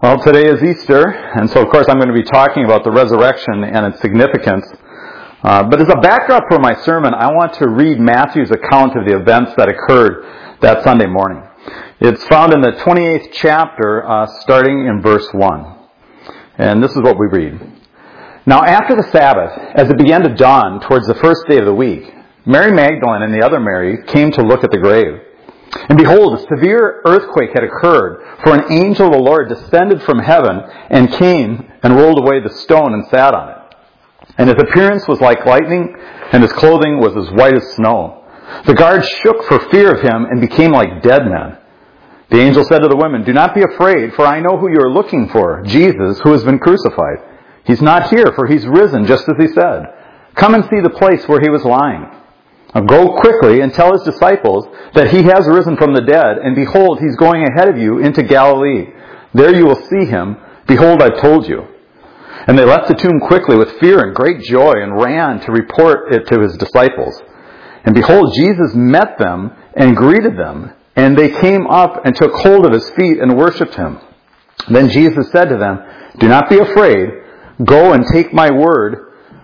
Well, today is Easter, and so of course I'm going to be talking about the resurrection and its significance. But as a backdrop for my sermon, I want to read Matthew's account of the events that occurred that Sunday morning. It's found in the 28th chapter, starting in verse 1. And this is what we read. Now after the Sabbath, as it began to dawn towards the first day of the week, Mary Magdalene and the other Mary came to look at the grave. And behold, a severe earthquake had occurred, for an angel of the Lord descended from heaven and came and rolled away the stone and sat on it. And his appearance was like lightning, and his clothing was as white as snow. The guards shook for fear of him and became like dead men. The angel said to the women, "Do not be afraid, for I know who you are looking for, Jesus, who has been crucified. He's not here, for he's risen, just as he said. Come and see the place where he was lying. Now go quickly and tell his disciples that he has risen from the dead, and behold, he's going ahead of you into Galilee. There you will see him. Behold, I've told you." And they left the tomb quickly with fear and great joy and ran to report it to his disciples. And behold, Jesus met them and greeted them, and they came up and took hold of his feet and worshipped him. Then Jesus said to them, "Do not be afraid. Go and take word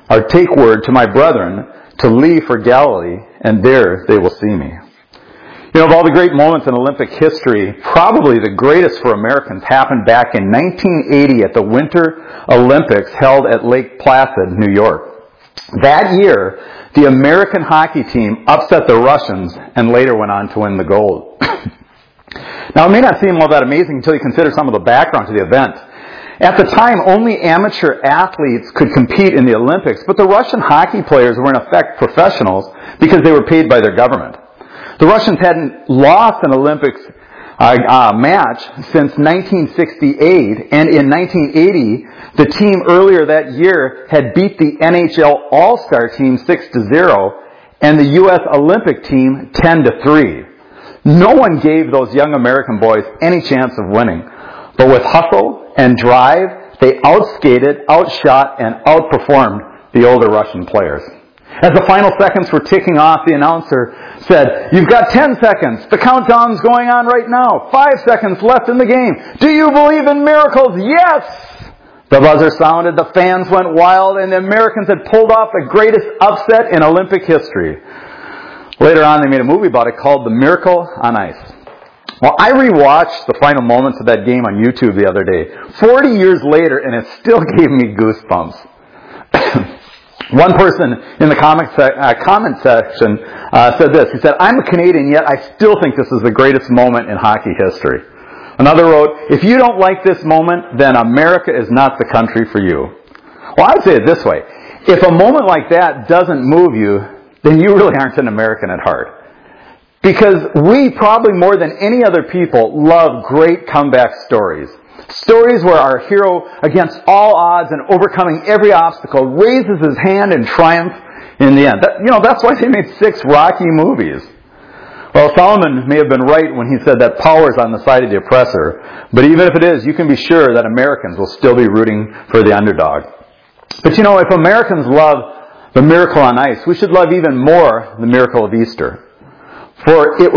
to my brethren to leave for Galilee, and there they will see me." You know, of all the great moments in Olympic history, probably the greatest for Americans happened back in 1980 at the Winter Olympics held at Lake Placid, New York. That year, the American hockey team upset the Russians and later went on to win the gold. Now, it may not seem all that amazing until you consider some of the background to the event. At the time, only amateur athletes could compete in the Olympics, but the Russian hockey players were in effect professionals because they were paid by their government. The Russians hadn't lost an Olympics match since 1968, and in 1980, the team earlier that year had beat the NHL All-Star team 6-0, and the U.S. Olympic team 10-3. No one gave those young American boys any chance of winning, but with hustle and drive, they outskated, outshot, and outperformed the older Russian players. As the final seconds were ticking off, the announcer said, "You've got 10 seconds. The countdown's going on right now. 5 seconds left in the game. Do you believe in miracles?" "Yes!" The buzzer sounded, the fans went wild, and the Americans had pulled off the greatest upset in Olympic history. Later on, they made a movie about it called The Miracle on Ice. Well, I rewatched the final moments of that game on YouTube the other day, 40 years later, and it still gave me goosebumps. One person in the comment section said this. He said, "I'm a Canadian, yet I still think this is the greatest moment in hockey history." Another wrote, "If you don't like this moment, then America is not the country for you." Well, I'd say it this way. If a moment like that doesn't move you, then you really aren't an American at heart. Because we, probably more than any other people, love great comeback stories. Stories where our hero, against all odds and overcoming every obstacle, raises his hand in triumph in the end. That's why they made 6 Rocky movies. Well, Solomon may have been right when he said that power is on the side of the oppressor. But even if it is, you can be sure that Americans will still be rooting for the underdog. But if Americans love the miracle on ice, we should love even more the miracle of Easter. For if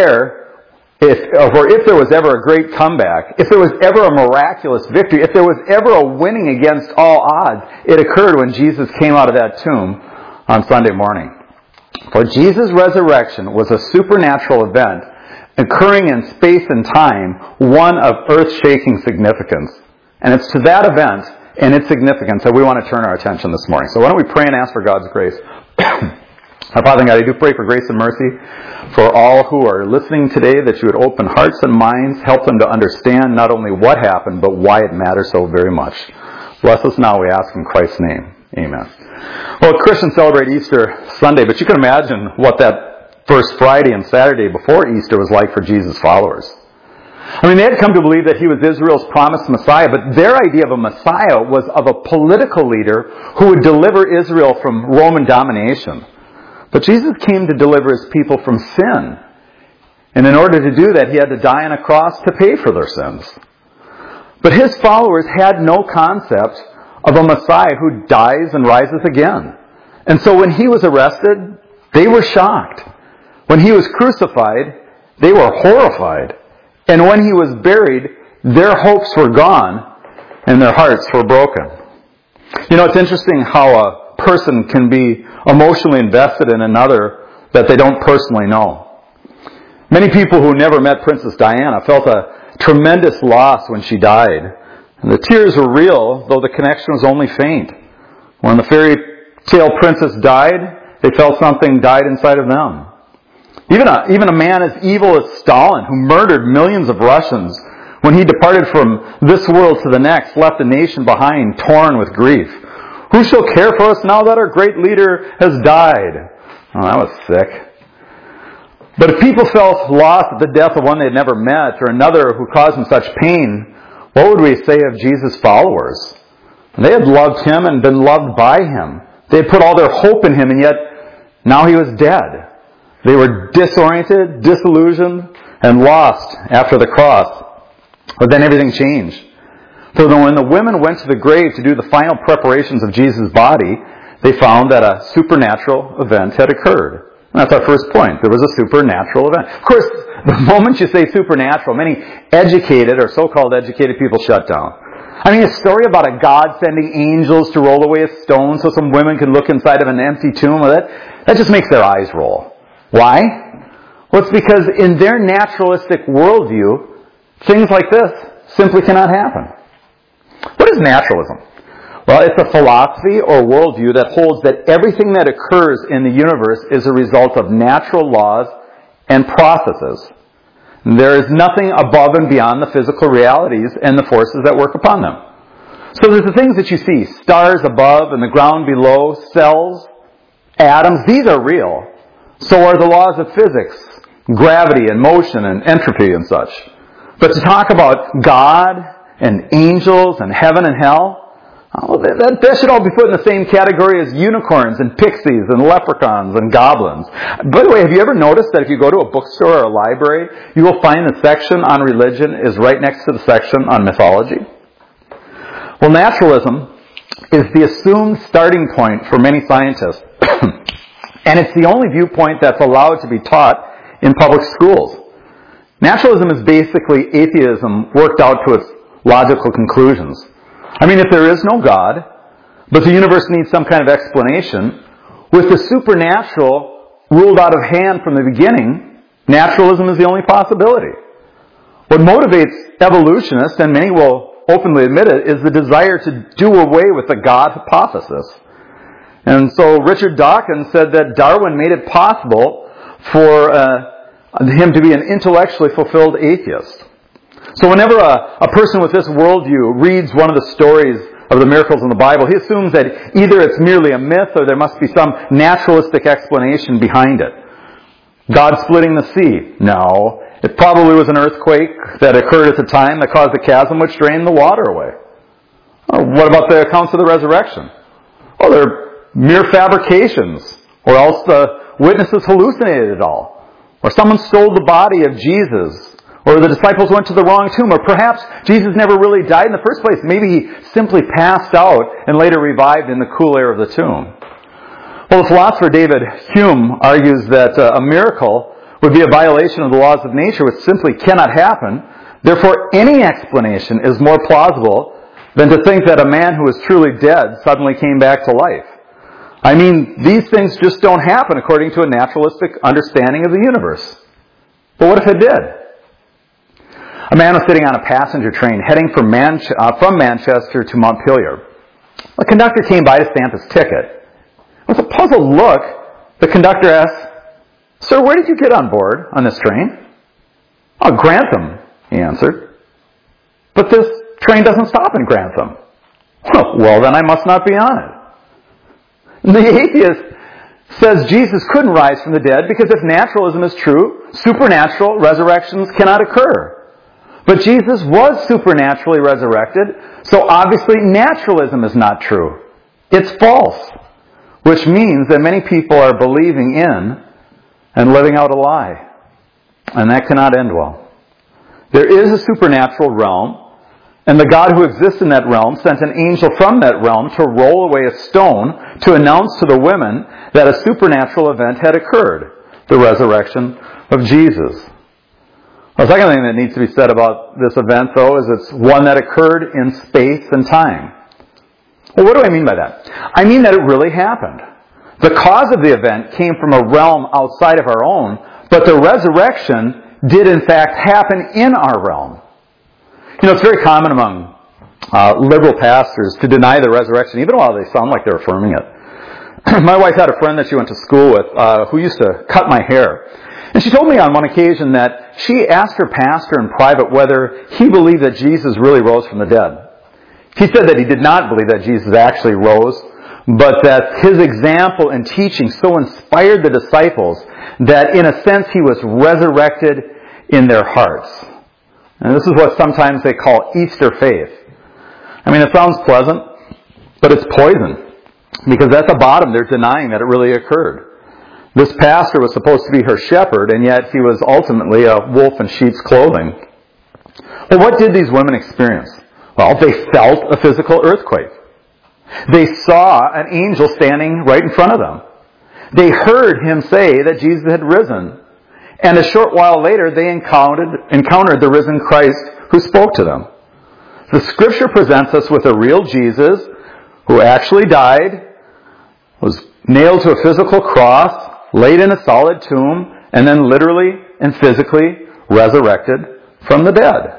there was ever a great comeback, if there was ever a miraculous victory, if there was ever a winning against all odds, it occurred when Jesus came out of that tomb on Sunday morning. For Jesus' resurrection was a supernatural event occurring in space and time, one of earth-shaking significance. And it's to that event and its significance that we want to turn our attention this morning. So why don't we pray and ask for God's grace. Our Father God, I do pray for grace and mercy for all who are listening today, that you would open hearts and minds, help them to understand not only what happened, but why it matters so very much. Bless us now, we ask in Christ's name. Amen. Well, Christians celebrate Easter Sunday, but you can imagine what that first Friday and Saturday before Easter was like for Jesus' followers. I mean, they had come to believe that he was Israel's promised Messiah, but their idea of a Messiah was of a political leader who would deliver Israel from Roman domination. But Jesus came to deliver his people from sin. And in order to do that, he had to die on a cross to pay for their sins. But his followers had no concept of a Messiah who dies and rises again. And so when he was arrested, they were shocked. When he was crucified, they were horrified. And when he was buried, their hopes were gone and their hearts were broken. You know, it's interesting how a person can be emotionally invested in another that they don't personally know. Many people who never met Princess Diana felt a tremendous loss when she died. And the tears were real, though the connection was only faint. When the fairy tale princess died, they felt something died inside of them. Even a man as evil as Stalin, who murdered millions of Russians, when he departed from this world to the next, left the nation behind, torn with grief. Who shall care for us now that our great leader has died? Oh, that was sick. But if people felt lost at the death of one they had never met, or another who caused them such pain, what would we say of Jesus' followers? They had loved him and been loved by him. They had put all their hope in him, and yet now he was dead. They were disoriented, disillusioned, and lost after the cross. But then everything changed. For when the women went to the grave to do the final preparations of Jesus' body, they found that a supernatural event had occurred. And that's our first point. There was a supernatural event. Of course, the moment you say supernatural, many educated or so-called educated people shut down. I mean, a story about a God sending angels to roll away a stone so some women could look inside of an empty tomb, that just makes their eyes roll. Why? Well, it's because in their naturalistic worldview, things like this simply cannot happen. What is naturalism? Well, it's a philosophy or worldview that holds that everything that occurs in the universe is a result of natural laws and processes. There is nothing above and beyond the physical realities and the forces that work upon them. So there's the things that you see, stars above and the ground below, cells, atoms, these are real. So are the laws of physics, gravity and motion and entropy and such. But to talk about God and angels and heaven and hell, that should all be put in the same category as unicorns and pixies and leprechauns and goblins. By the way, have you ever noticed that if you go to a bookstore or a library, you will find the section on religion is right next to the section on mythology? Well, naturalism is the assumed starting point for many scientists. And it's the only viewpoint that's allowed to be taught in public schools. Naturalism is basically atheism worked out to its logical conclusions. I mean, if there is no God, but the universe needs some kind of explanation, with the supernatural ruled out of hand from the beginning, naturalism is the only possibility. What motivates evolutionists, and many will openly admit it, is the desire to do away with the God hypothesis. And so Richard Dawkins said that Darwin made it possible for him to be an intellectually fulfilled atheist. So whenever a person with this worldview reads one of the stories of the miracles in the Bible, he assumes that either it's merely a myth or there must be some naturalistic explanation behind it. God splitting the sea? No. It probably was an earthquake that occurred at the time that caused the chasm which drained the water away. Or what about the accounts of the resurrection? Oh, they're mere fabrications. Or else the witnesses hallucinated it all. Or someone stole the body of Jesus. Or the disciples went to the wrong tomb. Or perhaps Jesus never really died in the first place. Maybe he simply passed out and later revived in the cool air of the tomb. Well, the philosopher David Hume argues that a miracle would be a violation of the laws of nature, which simply cannot happen. Therefore, any explanation is more plausible than to think that a man who was truly dead suddenly came back to life. I mean, these things just don't happen according to a naturalistic understanding of the universe. But what if it did? A man was sitting on a passenger train heading from Manchester to Montpelier. A conductor came by to stamp his ticket. With a puzzled look, the conductor asked, "Sir, where did you get on board on this train?" "Oh, Grantham," he answered. "But this train doesn't stop in Grantham." "Oh, well, then I must not be on it." The atheist says Jesus couldn't rise from the dead because if naturalism is true, supernatural resurrections cannot occur. But Jesus was supernaturally resurrected, so obviously naturalism is not true. It's false, which means that many people are believing in and living out a lie. And that cannot end well. There is a supernatural realm, and the God who exists in that realm sent an angel from that realm to roll away a stone to announce to the women that a supernatural event had occurred, the resurrection of Jesus. The second thing that needs to be said about this event, though, is it's one that occurred in space and time. Well, what do I mean by that? I mean that it really happened. The cause of the event came from a realm outside of our own, but the resurrection did in fact happen in our realm. It's very common among liberal pastors to deny the resurrection, even while they sound like they're affirming it. My wife had a friend that she went to school with who used to cut my hair. And she told me on one occasion that she asked her pastor in private whether he believed that Jesus really rose from the dead. He said that he did not believe that Jesus actually rose, but that his example and teaching so inspired the disciples that in a sense he was resurrected in their hearts. And this is what sometimes they call Easter faith. It sounds pleasant, but it's poison. Because at the bottom they're denying that it really occurred. This pastor was supposed to be her shepherd, and yet he was ultimately a wolf in sheep's clothing. Well, what did these women experience? Well, they felt a physical earthquake. They saw an angel standing right in front of them. They heard him say that Jesus had risen. And a short while later, they encountered the risen Christ who spoke to them. The Scripture presents us with a real Jesus who actually died, was nailed to a physical cross, laid in a solid tomb, and then literally and physically resurrected from the dead.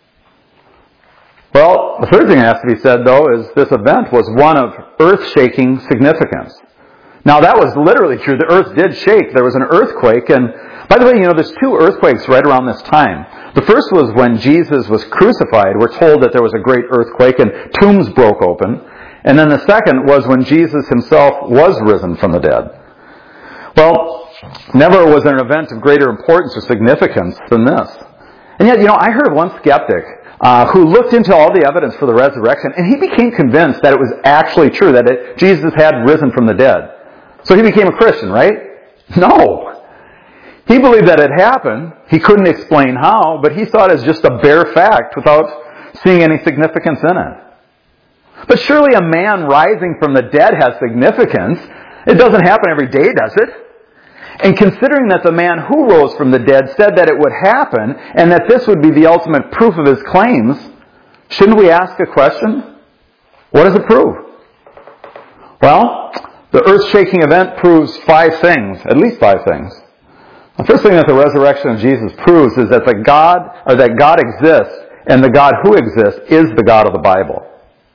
Well, the third thing that has to be said, though, is this event was one of earth-shaking significance. Now, that was literally true. The earth did shake. There was an earthquake. And by the way, there's two earthquakes right around this time. The first was when Jesus was crucified. We're told that there was a great earthquake and tombs broke open. And then the second was when Jesus himself was risen from the dead. Well, never was there an event of greater importance or significance than this. And yet, I heard of one skeptic who looked into all the evidence for the resurrection, and he became convinced that it was actually true, that Jesus had risen from the dead. So he became a Christian, right? No. He believed that it happened. He couldn't explain how, but he saw it as just a bare fact without seeing any significance in it. But surely a man rising from the dead has significance. It doesn't happen every day, does it? And considering that the man who rose from the dead said that it would happen, and that this would be the ultimate proof of his claims, shouldn't we ask a question? What does it prove? Well, the earth-shaking event proves 5 things, at least 5 things. The first thing that the resurrection of Jesus proves is that God exists, and the God who exists is the God of the Bible.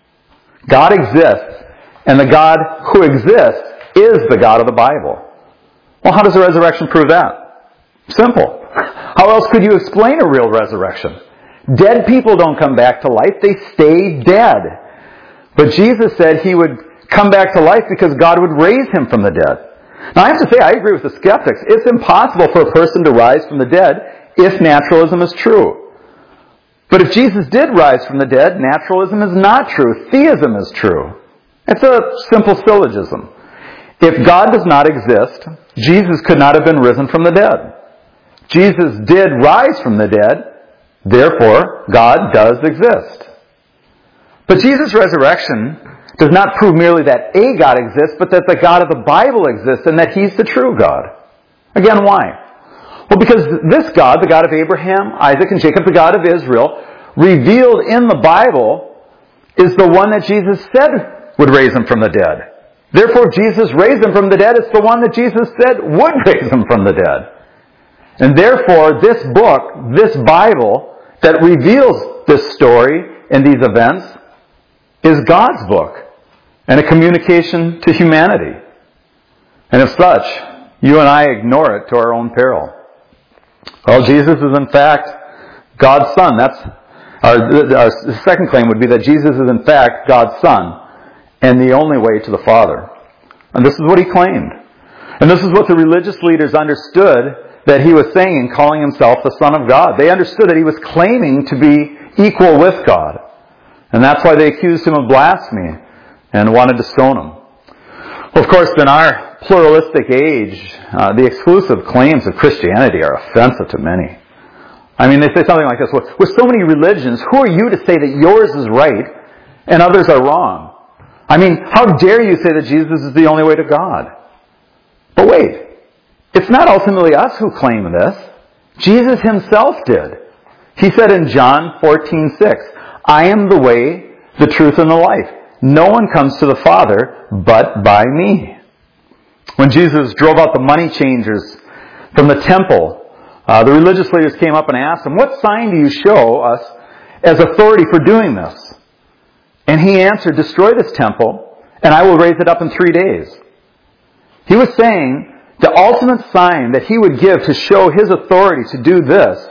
God exists, and the God who exists is the God of the Bible. Well, how does the resurrection prove that? Simple. How else could you explain a real resurrection? Dead people don't come back to life, they stay dead. But Jesus said he would come back to life because God would raise him from the dead. Now, I have to say, I agree with the skeptics. It's impossible for a person to rise from the dead if naturalism is true. But if Jesus did rise from the dead, naturalism is not true. Theism is true. It's a simple syllogism. If God does not exist, Jesus could not have been risen from the dead. Jesus did rise from the dead, therefore God does exist. But Jesus' resurrection does not prove merely that a God exists, but that the God of the Bible exists and that He's the true God. Again, why? Well, because this God, the God of Abraham, Isaac, and Jacob, the God of Israel, revealed in the Bible, is the one that Jesus said would raise him from the dead. Therefore, if Jesus raised him from the dead, it's the one that Jesus said would raise him from the dead. And therefore, this book, this Bible, that reveals this story and these events, is God's book and a communication to humanity. And as such, you and I ignore it to our own peril. Well, Jesus is in fact God's Son. That's our second claim would be that Jesus is in fact God's Son and the only way to the Father. And this is what he claimed. And this is what the religious leaders understood that he was saying in calling himself the Son of God. They understood that he was claiming to be equal with God. And that's why they accused him of blasphemy and wanted to stone him. Well, of course, in our pluralistic age, the exclusive claims of Christianity are offensive to many. I mean, they say something like this, with so many religions, who are you to say that yours is right and others are wrong? I mean, how dare you say that Jesus is the only way to God? But wait, it's not ultimately us who claim this. Jesus himself did. He said in John 14:6, I am the way, the truth, and the life. No one comes to the Father but by me. When Jesus drove out the money changers from the temple, the religious leaders came up and asked him, what sign do you show us as authority for doing this? And he answered, destroy this temple, and I will raise it up in 3 days. He was saying the ultimate sign that he would give to show his authority to do this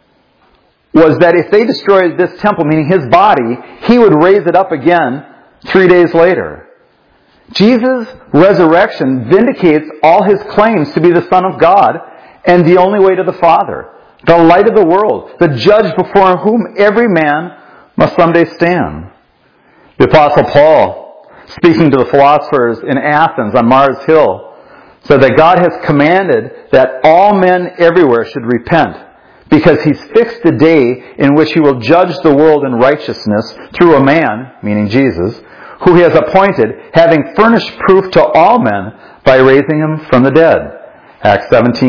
was that if they destroyed this temple, meaning his body, he would raise it up again 3 days later. Jesus' resurrection vindicates all his claims to be the Son of God and the only way to the Father, the light of the world, the judge before whom every man must someday stand. The Apostle Paul, speaking to the philosophers in Athens on Mars Hill, said that God has commanded that all men everywhere should repent, because he's fixed a day in which he will judge the world in righteousness through a man, meaning Jesus, who he has appointed, having furnished proof to all men by raising him from the dead. Acts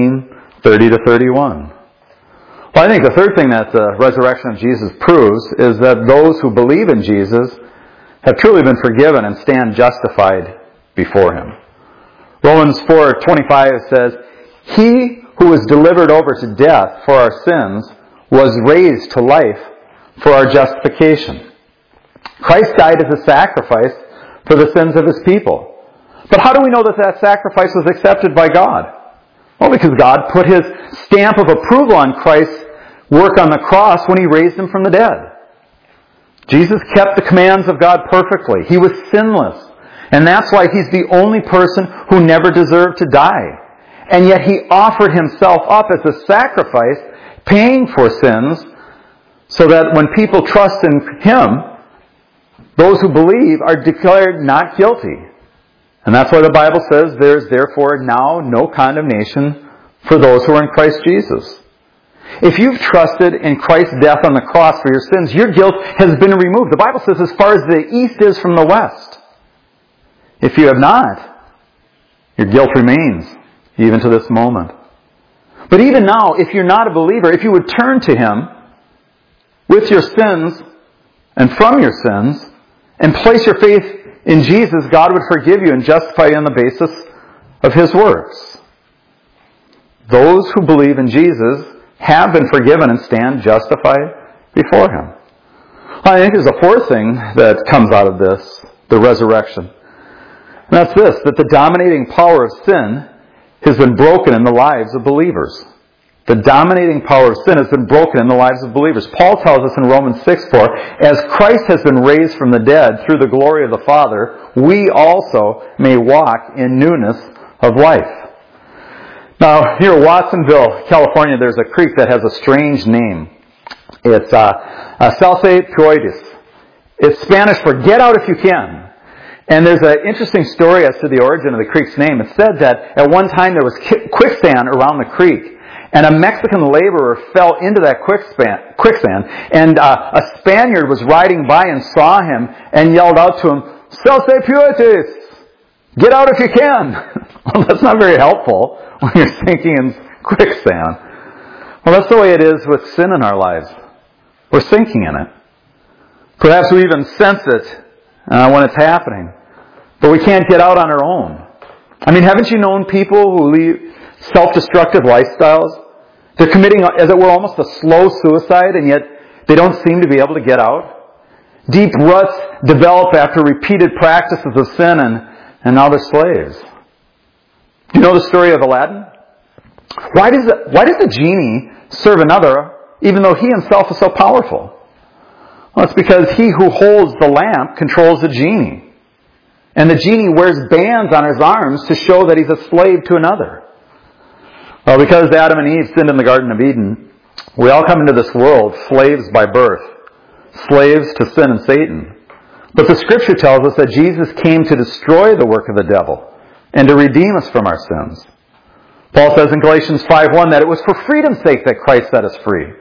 17:30-31. Well, I think the third thing that the resurrection of Jesus proves is that those who believe in Jesus have truly been forgiven and stand justified before him. Romans 4:25 says, he who was delivered over to death for our sins was raised to life for our justification. Christ died as a sacrifice for the sins of his people. But how do we know that that sacrifice was accepted by God? Well, because God put his stamp of approval on Christ's work on the cross when he raised him from the dead. Jesus kept the commands of God perfectly. He was sinless. And that's why he's the only person who never deserved to die. And yet he offered himself up as a sacrifice, paying for sins, so that when people trust in him, those who believe are declared not guilty. And that's why the Bible says there is therefore now no condemnation for those who are in Christ Jesus. If you've trusted in Christ's death on the cross for your sins, your guilt has been removed. The Bible says as far as the east is from the west. If you have not, your guilt remains, even to this moment. But even now, if you're not a believer, if you would turn to him with your sins and from your sins, and place your faith in Jesus, God would forgive you and justify you on the basis of his works. Those who believe in Jesus have been forgiven and stand justified before him. I think there's a fourth thing that comes out of this, the resurrection. And that's this, that the dominating power of sin has been broken in the lives of believers. The dominating power of sin has been broken in the lives of believers. Paul tells us in Romans 6:4, as Christ has been raised from the dead through the glory of the Father, we also may walk in newness of life. Now, here in Watsonville, California, there's a creek that has a strange name. It's Sauce Puentes. It's Spanish for get out if you can. And there's an interesting story as to the origin of the creek's name. It said that at one time there was quicksand around the creek, and a Mexican laborer fell into that quicksand, and a Spaniard was riding by and saw him and yelled out to him, Sauce Puentes! Get out if you can! Well, that's not very helpful when you're sinking in quicksand. Well, that's the way it is with sin in our lives. We're sinking in it. Perhaps we even sense it when it's happening. But we can't get out on our own. I mean, haven't you known people who lead self-destructive lifestyles? They're committing, as it were, almost a slow suicide, and yet they don't seem to be able to get out. Deep ruts develop after repeated practices of sin, and now they're slaves. Do you know the story of Aladdin? Why does the genie serve another, even though he himself is so powerful? Well, it's because he who holds the lamp controls the genie. And the genie wears bands on his arms to show that he's a slave to another. Well, because Adam and Eve sinned in the Garden of Eden, we all come into this world slaves by birth, slaves to sin and Satan. But the Scripture tells us that Jesus came to destroy the work of the devil and to redeem us from our sins. Paul says in Galatians 5:1 that it was for freedom's sake that Christ set us free.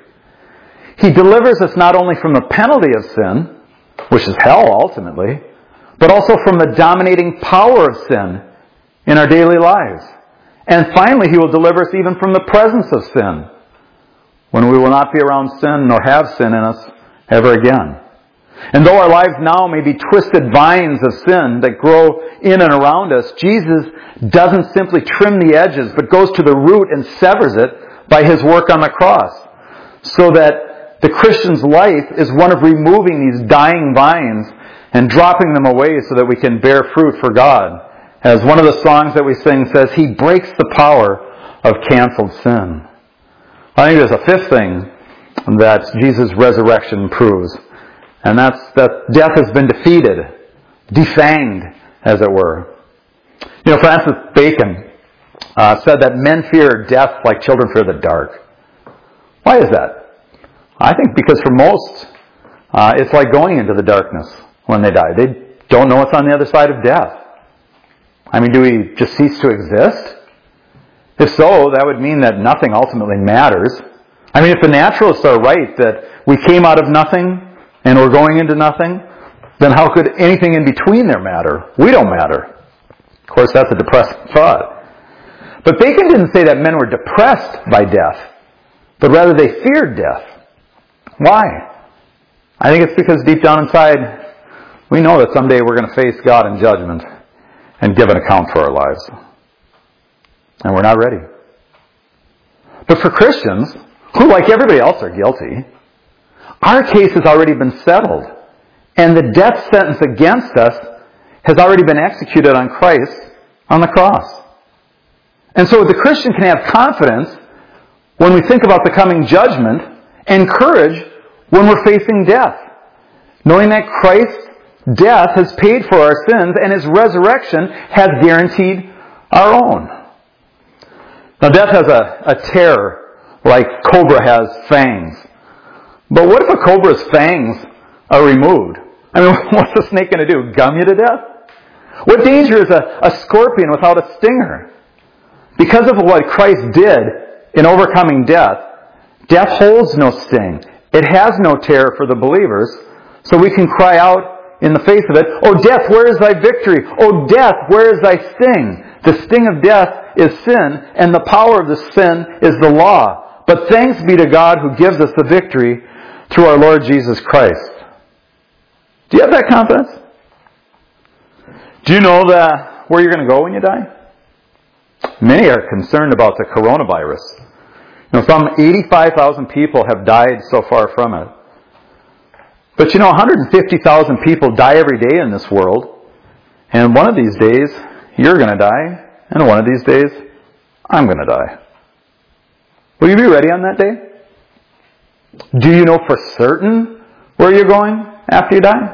He delivers us not only from the penalty of sin, which is hell ultimately, but also from the dominating power of sin in our daily lives. And finally, He will deliver us even from the presence of sin. when we will not be around sin nor have sin in us ever again. And though our lives now may be twisted vines of sin that grow in and around us, Jesus doesn't simply trim the edges, but goes to the root and severs it by His work on the cross. So that the Christian's life is one of removing these dying vines and dropping them away so that we can bear fruit for God. As one of the songs that we sing says, He breaks the power of canceled sin. I think there's a fifth thing that Jesus' resurrection proves. And that's that death has been defeated, defanged, as it were. You know, Francis Bacon said that men fear death like children fear the dark. Why is that? I think because for most, it's like going into the darkness when they die. They don't know what's on the other side of death. I mean, do we just cease to exist? If so, that would mean that nothing ultimately matters. I mean, if the naturalists are right that we came out of nothing and we're going into nothing, then how could anything in between there matter? We don't matter. Of course, that's a depressing thought. But Bacon didn't say that men were depressed by death, but rather they feared death. Why? I think it's because deep down inside, we know that someday we're going to face God in judgment and give an account for our lives. And we're not ready. But for Christians, who like everybody else are guilty, our case has already been settled. And the death sentence against us has already been executed on Christ on the cross. And so the Christian can have confidence when we think about the coming judgment and courage when we're facing death, knowing that Christ's death has paid for our sins and His resurrection has guaranteed our own. Now death has a terror like cobra has fangs. But what if a cobra's fangs are removed? I mean, what's the snake going to do? Gum you to death? What danger is a scorpion without a stinger? Because of what Christ did in overcoming death, death holds no sting. It has no terror for the believers, so we can cry out in the face of it, "O death, where is thy victory? O death, where is thy sting?" The sting of death is sin, and the power of the sin is the law. But thanks be to God who gives us the victory through our Lord Jesus Christ. Do you have that confidence? Do you know where you're going to go when you die? Many are concerned about the coronavirus. You know, some 85,000 people have died so far from it. But you know, 150,000 people die every day in this world. And one of these days, you're going to die. And one of these days, I'm going to die. Will you be ready on that day? Do you know for certain where you're going after you die?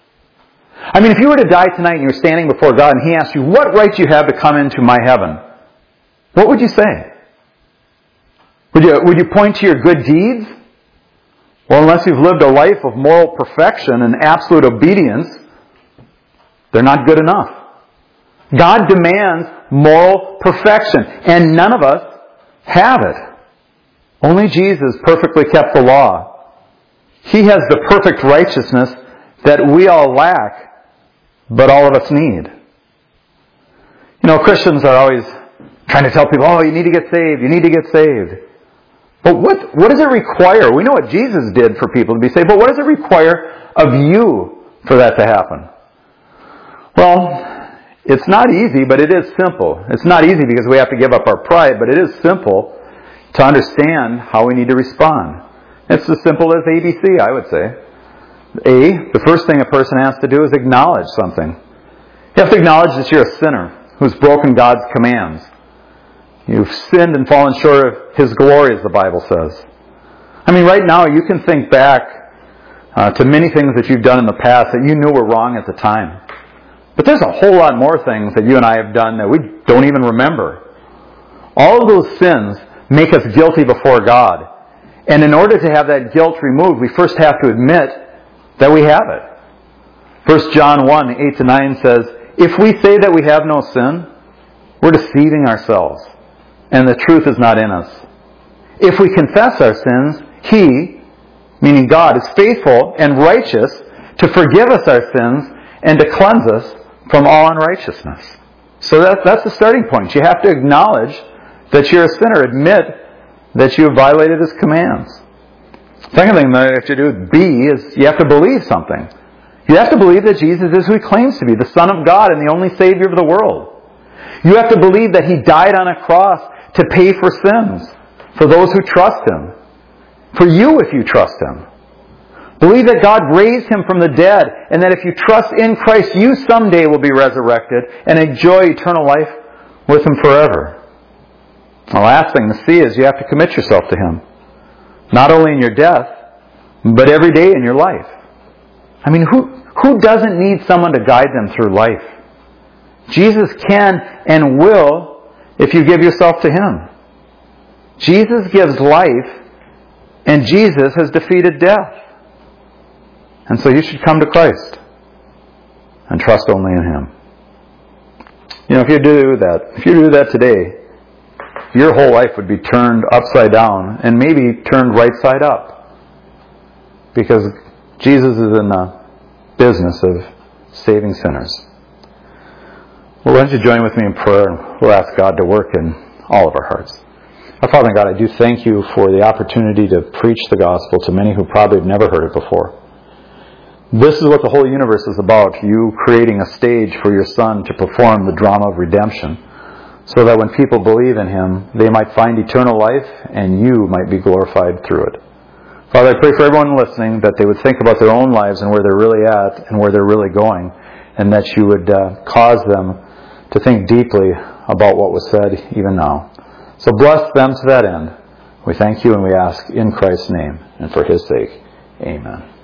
I mean, if you were to die tonight and you're standing before God and He asked you, what right do you have to come into my heaven? What would you say? Would you point to your good deeds? Well, unless you've lived a life of moral perfection and absolute obedience, they're not good enough. God demands moral perfection, and none of us have it. Only Jesus perfectly kept the law. He has the perfect righteousness that we all lack, but all of us need. You know, Christians are always trying to tell people, oh, you need to get saved, you need to get saved. But what does it require? We know what Jesus did for people to be saved, but what does it require of you for that to happen? Well, it's not easy, but it is simple. It's not easy because we have to give up our pride, but it is simple to understand how we need to respond. It's as simple as ABC, I would say. The first thing a person has to do is acknowledge something. You have to acknowledge that you're a sinner who's broken God's commands. You've sinned and fallen short of His glory, as the Bible says. I mean, right now you can think back to many things that you've done in the past that you knew were wrong at the time. But there's a whole lot more things that you and I have done that we don't even remember. All of those sins make us guilty before God. And in order to have that guilt removed, we first have to admit that we have it. 1 John 1, 8-9 says, if we say that we have no sin, we're deceiving ourselves, and the truth is not in us. If we confess our sins, He, meaning God, is faithful and righteous to forgive us our sins and to cleanse us from all unrighteousness. So that's the starting point. You have to acknowledge that you're a sinner. Admit that you have violated His commands. Second thing that you have to do with B is you have to believe something. You have to believe that Jesus is who He claims to be, the Son of God and the only Savior of the world. You have to believe that He died on a cross to pay for sins, for those who trust Him, for you if you trust Him. Believe that God raised Him from the dead, and that if you trust in Christ, you someday will be resurrected and enjoy eternal life with Him forever. The last thing, the C, is you have to commit yourself to Him. Not only in your death, but every day in your life. I mean, who doesn't need someone to guide them through life? Jesus can and will if you give yourself to Him. Jesus gives life, and Jesus has defeated death. And so you should come to Christ and trust only in Him. You know, if you do that today, your whole life would be turned upside down and maybe turned right side up. Because Jesus is in the business of saving sinners. Well, why don't you join with me in prayer, and we'll ask God to work in all of our hearts. Our Father and God, I do thank You for the opportunity to preach the gospel to many who probably have never heard it before. This is what the whole universe is about, You creating a stage for Your Son to perform the drama of redemption, so that when people believe in Him, they might find eternal life and You might be glorified through it. Father, I pray for everyone listening that they would think about their own lives and where they're really at and where they're really going, and that You would cause them to think deeply about what was said even now. So bless them to that end. We thank You and we ask in Christ's name and for His sake. Amen.